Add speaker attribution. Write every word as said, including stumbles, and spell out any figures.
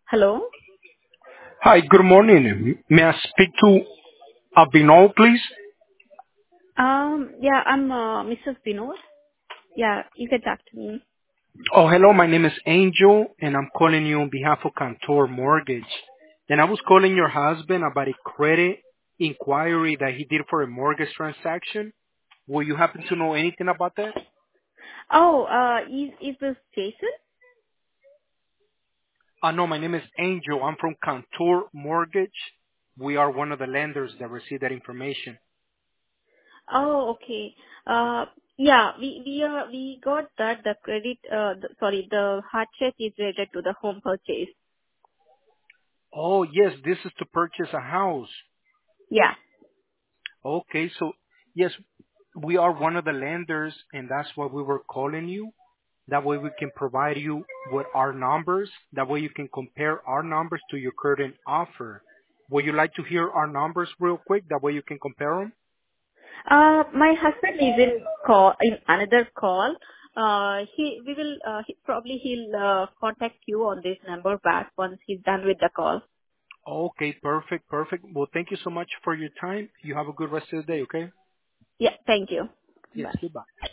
Speaker 1: Hello?
Speaker 2: Hi, good morning. May I speak to Abhinav, please?
Speaker 1: Um, yeah, I'm uh, Missus Vinod. Yeah, you can talk to me.
Speaker 2: Oh, hello. My name is Angel, and I'm calling you on behalf of Cantor Mortgage. And I was calling your husband about a credit inquiry that he did for a mortgage transaction. Will you happen to know anything about that?
Speaker 1: Oh, uh, is, is this Jason?
Speaker 2: Uh, no, my name is Angel. I'm from Cantor Mortgage. We are one of the lenders that received that information.
Speaker 1: Oh, okay. Uh, yeah, we, we, uh, we got that the credit, uh, the, sorry, the hardship is related to the home purchase.
Speaker 2: Oh, yes, this is to purchase a house.
Speaker 1: Yeah.
Speaker 2: Okay, so yes, we are one of the lenders, and that's why we were calling you. That way we can provide you with our numbers. That way you can compare our numbers to your current offer. Would you like to hear our numbers real quick? That way you can compare them?
Speaker 1: Uh, my husband is in call, in another call. Uh, he, we will, uh, he, probably he'll, uh, contact you on this number back once he's done with the call.
Speaker 2: Okay, perfect, perfect. Well, thank you so much for your time. You have a good rest of the day, okay?
Speaker 1: Yeah, thank you.
Speaker 2: Yes,
Speaker 1: Bye.
Speaker 2: goodbye.